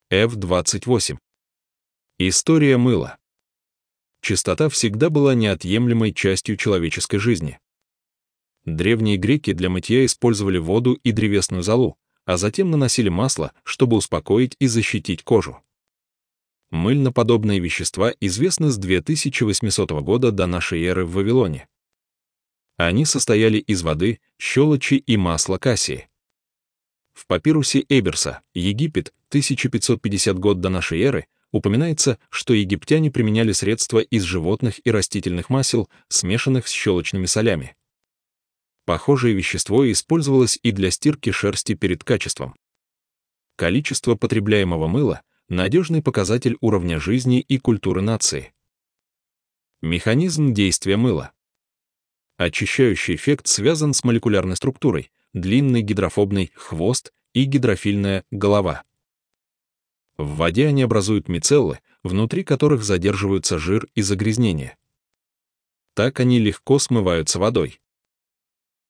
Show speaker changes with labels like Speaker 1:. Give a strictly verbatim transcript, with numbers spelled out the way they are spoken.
Speaker 1: эф двадцать восемь. История мыла. Чистота всегда была неотъемлемой частью человеческой жизни. Древние греки для мытья использовали воду и древесную золу, а затем наносили масло, чтобы успокоить и защитить кожу. Мыльноподобные вещества известны с две тысячи восьмисотого года до нашей эры в Вавилоне. Они состояли из воды, щелочи и масла кассии. В папирусе Эберса, Египет, тысяча пятьсот пятидесятый год до нашей эры, упоминается, что египтяне применяли средства из животных и растительных масел, смешанных с щелочными солями. Похожее вещество использовалось и для стирки шерсти перед качеством. Количество потребляемого мыла – надежный показатель уровня жизни и культуры нации. Механизм действия мыла. Очищающий эффект связан с молекулярной структурой, длинный гидрофобный хвост и гидрофильная голова. В воде они образуют мицеллы, внутри которых задерживаются жир и загрязнения. Так они легко смываются водой.